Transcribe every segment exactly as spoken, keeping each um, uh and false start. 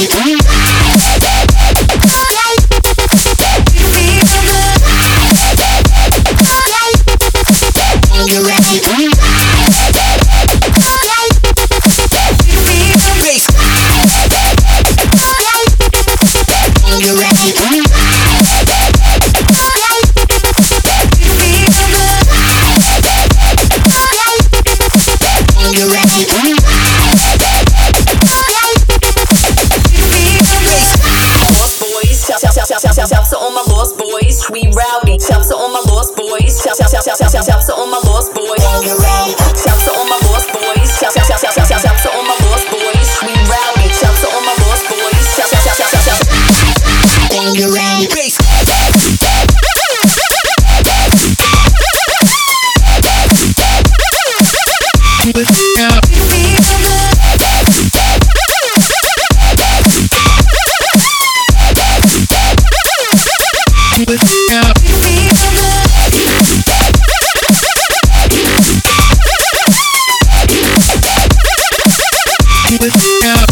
Shout to all my lost boys, we rowdy. Shout to all my lost boys. Shout shout shout shout shout shout to all my lost boys. Shout to all my lost boys. Shout shout shout shout shout shout to all my lost boys, we rowdy. Shout to all my lost boys. Shout shout shout shout shout shout. When you're ready, bass. Keep it up. Keep it up. Keep it up.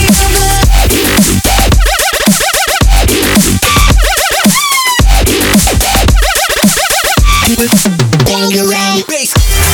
Keep it when you're ready. Bass.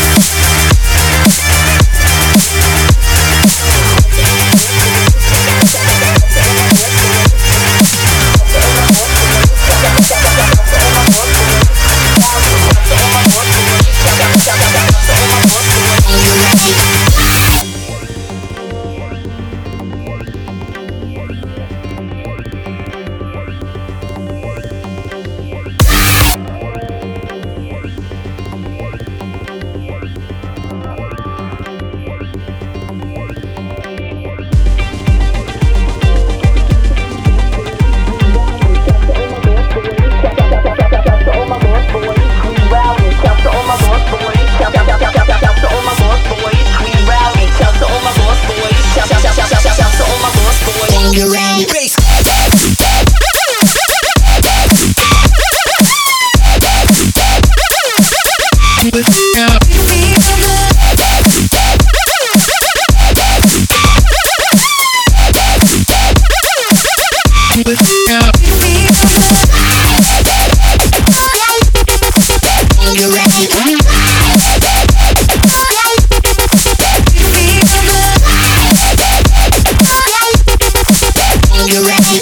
You're ready. Bass. Keep it up. Keep it up. You're ready. You're ready.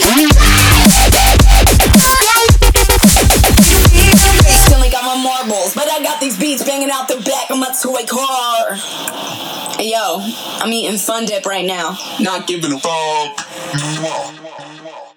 Still ain't got my marbles, but I got these beats banging out the back of my toy car. Hey yo, I'm eating Fun Dip right now. Not giving a fuck.